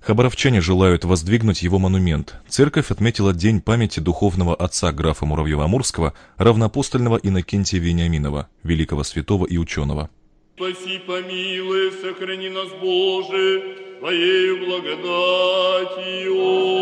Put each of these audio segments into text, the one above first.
Хабаровчане желают воздвигнуть его монумент. Церковь отметила День памяти духовного отца графа Муравьева-Амурского, равноапостольного Иннокентия Вениаминова, великого святого и ученого. Спаси, помилуй, сохрани нас, Боже, Твоею благодатью.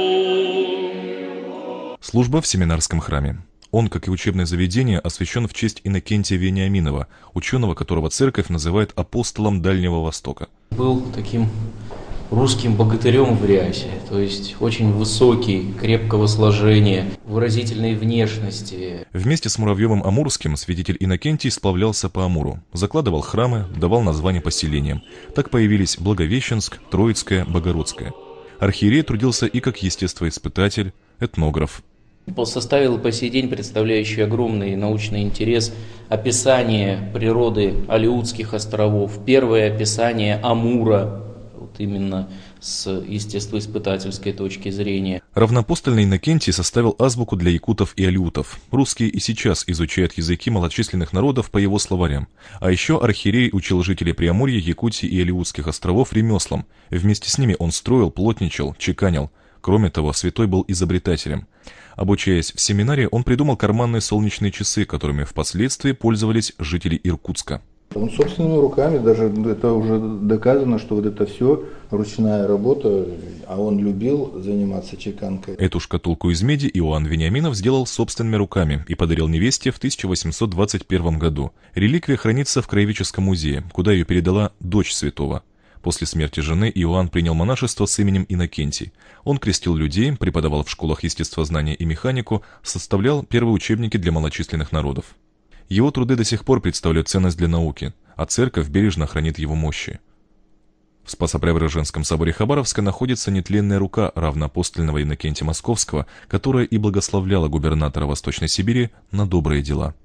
Служба в семинарском храме. Он, как и учебное заведение, освящен в честь Иннокентия Вениаминова, ученого, которого церковь называет апостолом Дальнего Востока. Был таким русским богатырем в рясе, то есть очень высокий, крепкого сложения, выразительной внешности. Вместе с Муравьевым-Амурским святитель Иннокентий сплавлялся по Амуру, закладывал храмы, давал названия поселениям. Так появились Благовещенск, Троицкое, Богородское. Архиерей трудился и как естествоиспытатель, этнограф. Составил по сей день представляющий огромный научный интерес описание природы Алеутских островов, первое описание Амура, именно с естествоиспытательской точки зрения. Равноапостольный Иннокентий составил азбуку для якутов и алеутов. Русские и сейчас изучают языки малочисленных народов по его словарям. А еще архиерей учил жителей Преамурья, Якутии и Алеутских островов ремеслам. Вместе с ними он строил, плотничал, чеканил. Кроме того, святой был изобретателем. Обучаясь в семинарии, он придумал карманные солнечные часы, которыми впоследствии пользовались жители Иркутска. Он собственными руками, даже это уже доказано, что вот это все ручная работа, а он любил заниматься чеканкой. Эту шкатулку из меди Иоанн Вениаминов сделал собственными руками и подарил невесте в 1821 году. Реликвия хранится в Краеведческом музее, куда ее передала дочь святого. После смерти жены Иоанн принял монашество с именем Иннокентий. Он крестил людей, преподавал в школах естествознания и механику, составлял первые учебники для малочисленных народов. Его труды до сих пор представляют ценность для науки, а церковь бережно хранит его мощи. В Спасо-Преображенском соборе Хабаровска находится нетленная рука равноапостольного Иннокентия Московского, которая и благословляла губернатора Восточной Сибири на добрые дела.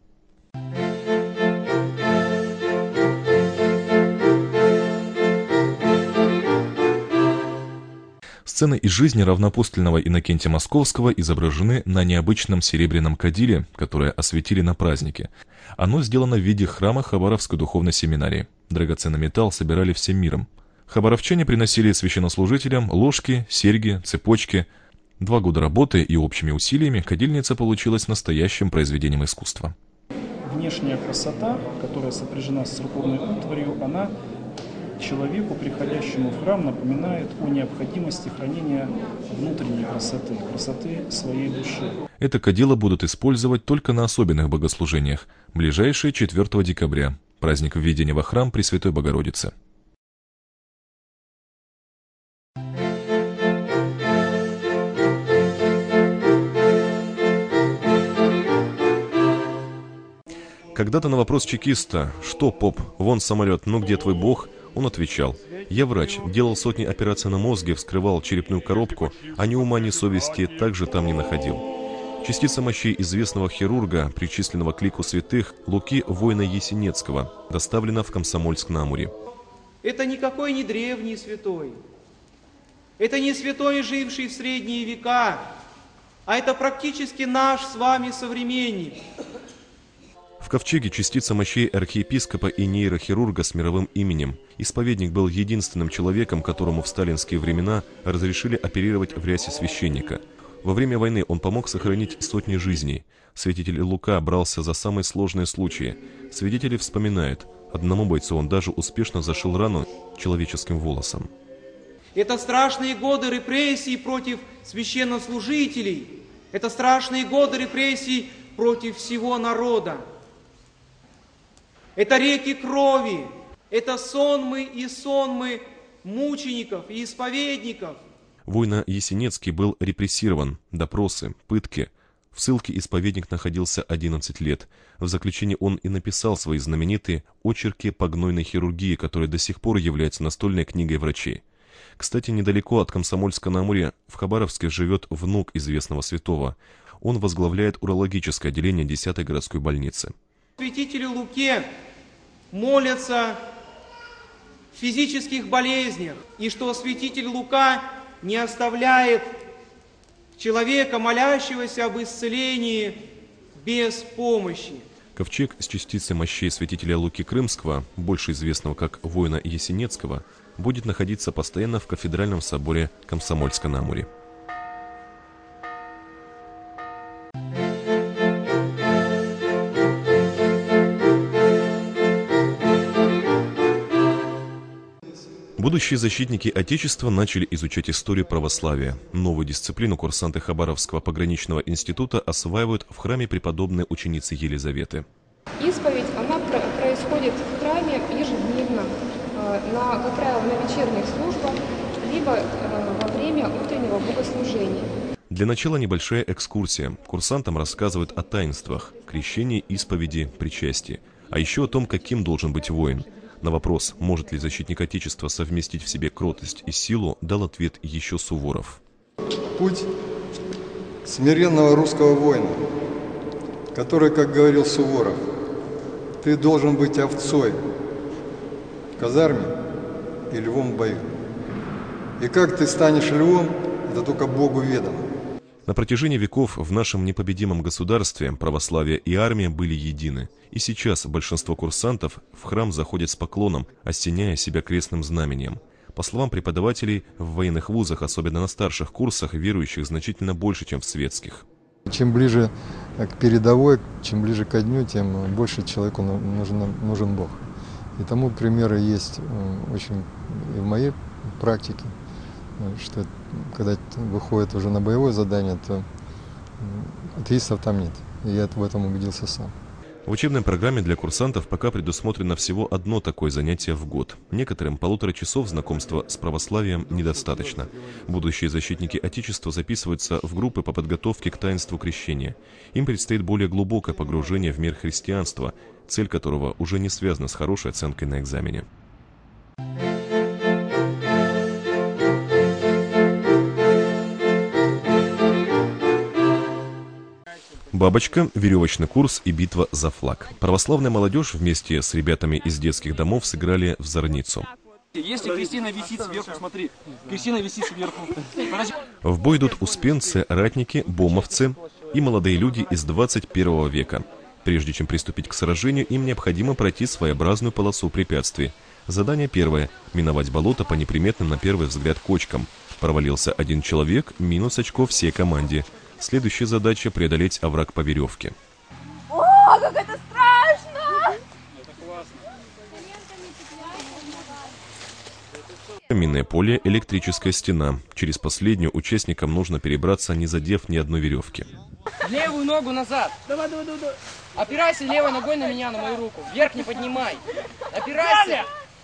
Сцены из жизни равноапостольного Иннокентия Московского изображены на необычном серебряном кадиле, которое осветили на празднике. Оно сделано в виде храма Хабаровской духовной семинарии. Драгоценный металл собирали всем миром. Хабаровчане приносили священнослужителям ложки, серьги, цепочки. 2 года работы и общими усилиями кадильница получилась настоящим произведением искусства. Внешняя красота, которая сопряжена с церковной утварью, она человеку, приходящему в храм, напоминает о необходимости хранения внутренней красоты своей души. Это кадило будут использовать только на особенных богослужениях. Ближайшее 4 декабря, праздник введения во храм Пресвятой Богородицы. Когда-то на вопрос чекиста «Что, поп, вон самолет, ну где твой бог?» он отвечал: «Я врач, делал сотни операций на мозге, вскрывал черепную коробку, а ни ума, ни совести также там не находил». Частица мощей известного хирурга, причисленного к лику святых, Луки воина Есенецкого, доставлена в Комсомольск-на-Амуре. Это никакой не древний святой. Это не святой, живший в средние века, а это практически наш с вами современник. В ковчеге частица мощей архиепископа и нейрохирурга с мировым именем. Исповедник был единственным человеком, которому в сталинские времена разрешили оперировать в рясе священника. Во время войны он помог сохранить сотни жизней. Святитель Лука брался за самые сложные случаи. Свидетели вспоминают, одному бойцу он даже успешно зашил рану человеческим волосом. Это страшные годы репрессий против священнослужителей. Это страшные годы репрессий против всего народа. Это реки крови, это сонмы и сонмы мучеников и исповедников. Воин Есенецкий был репрессирован, допросы, пытки. В ссылке исповедник находился 11 лет. В заключении он и написал свои знаменитые «Очерки по гнойной хирургии», которые до сих пор являются настольной книгой врачей. Кстати, недалеко от Комсомольска-на-Амуре в Хабаровске живет внук известного святого. Он возглавляет урологическое отделение 10-й городской больницы. Святителю Луке молятся в физических болезнях, и что святитель Лука не оставляет человека, молящегося об исцелении, без помощи. Ковчег с частицей мощей святителя Луки Крымского, больше известного как воина Есенецкого, будет находиться постоянно в кафедральном соборе Комсомольска-на-Амуре. Будущие защитники Отечества начали изучать историю православия. Новую дисциплину курсанты Хабаровского пограничного института осваивают в храме преподобной ученицы Елизаветы. Исповедь, она происходит в храме ежедневно, как правило, на вечерних службах, либо во время утреннего богослужения. Для начала небольшая экскурсия. Курсантам рассказывают о таинствах, крещении, исповеди, причастии. А еще о том, каким должен быть воин. На вопрос, может ли защитник Отечества совместить в себе кротость и силу, дал ответ еще Суворов. Путь смиренного русского воина, который, как говорил Суворов, ты должен быть овцой в казарме и львом в бою. И как ты станешь львом, это только Богу ведомо. На протяжении веков в нашем непобедимом государстве православие и армия были едины. И сейчас большинство курсантов в храм заходят с поклоном, осеняя себя крестным знамением. По словам преподавателей, в военных вузах, особенно на старших курсах, верующих значительно больше, чем в светских. Чем ближе к передовой, чем ближе ко дню, тем больше человеку нужен Бог. И тому примеры есть очень и в моей практике, что когда выходит уже на боевое задание, то атеистов там нет. И я в этом убедился сам. В учебной программе для курсантов пока предусмотрено всего одно такое занятие в год. Некоторым 1,5 часов знакомства с православием недостаточно. Будущие защитники Отечества записываются в группы по подготовке к таинству крещения. Им предстоит более глубокое погружение в мир христианства, цель которого уже не связана с хорошей оценкой на экзамене. Бабочка, веревочный курс и битва за флаг. Православная молодежь вместе с ребятами из детских домов сыграли в зорницу. Если Кристина висит сверху, смотри, Кристина висит сверху. В бой идут успенцы, ратники, бомовцы и молодые люди из 21 века. Прежде чем приступить к сражению, им необходимо пройти своеобразную полосу препятствий. Задание первое – миновать болото по неприметным на первый взгляд кочкам. Провалился один человек, минус очко всей команде. Следующая задача – преодолеть овраг по веревке. О, как это страшно! Минное поле, электрическая стена. Через последнюю участникам нужно перебраться, не задев ни одной веревки. Левую ногу назад. Давай. Опирайся левой ногой на меня, на мою руку. Вверх не поднимай. Опирайся.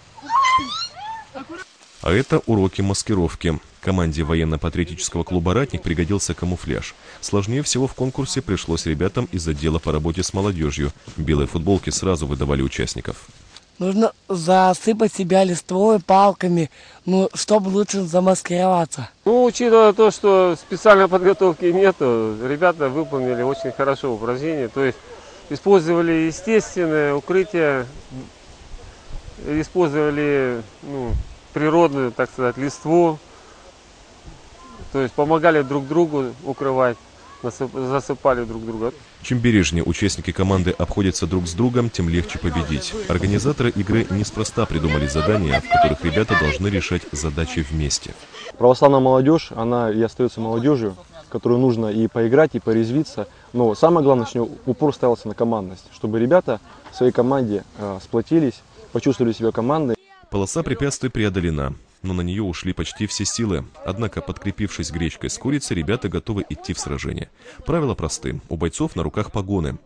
А это уроки маскировки. Команде военно-патриотического клуба «Ратник» пригодился камуфляж. Сложнее всего в конкурсе пришлось ребятам из отдела по работе с молодежью. Белые футболки сразу выдавали участников. Нужно засыпать себя листвой, палками, чтобы лучше замаскироваться. Учитывая то, что специальной подготовки нету, ребята выполнили очень хорошо упражнение. То есть использовали естественное укрытие, использовали природную, так сказать, листву. То есть помогали друг другу укрывать, засыпали друг друга. Чем бережнее участники команды обходятся друг с другом, тем легче победить. Организаторы игры неспроста придумали задания, в которых ребята должны решать задачи вместе. Православная молодежь, она и остается молодежью, которую нужно и поиграть, и порезвиться. Но самое главное, что упор ставился на командность, чтобы ребята в своей команде сплотились, почувствовали себя командой. Полоса препятствий преодолена, но на нее ушли почти все силы. Однако, подкрепившись гречкой с курицей, ребята готовы идти в сражение. Правила просты. У бойцов на руках погоны.